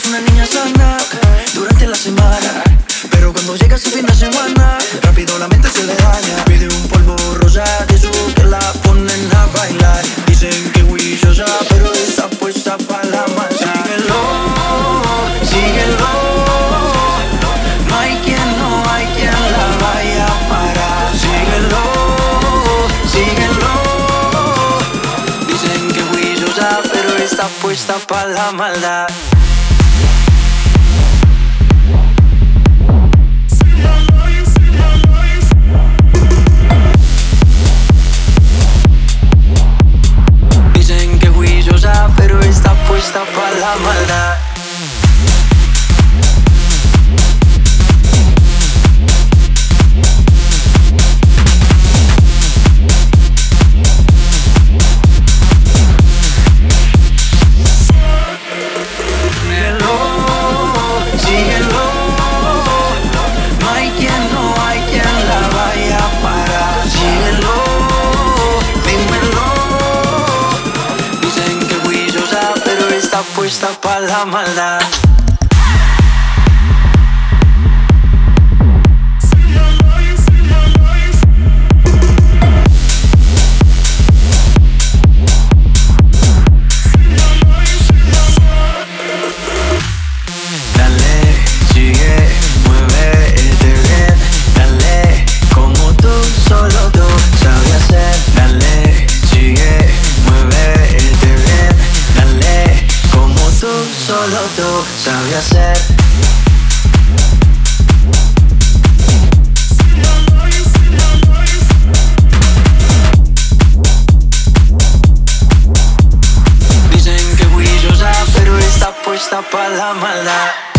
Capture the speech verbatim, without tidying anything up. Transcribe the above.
una niña sana durante la semana, pero cuando llega su fin de semana, rápido la mente se le daña. Pide un polvo rosa de esos que la ponen a bailar. Dicen que juiciosa, pero está puesta pa' la maldad. Síguelo, síguelo, no hay quien, no hay quien la vaya a parar. Síguelo, síguelo, dicen que juiciosa, pero está puesta pa' la maldad. Pero está puesta pa' la maldad. Síguelo, síguelo, no hay quien, no hay quien la vaya a parar. Síguelo, dímelo, dicen que juiciosa, pero está puesta pa' la maldad. Solo tú sabes hacer. Dicen que juiciosa, pero está puesta pa' la maldad.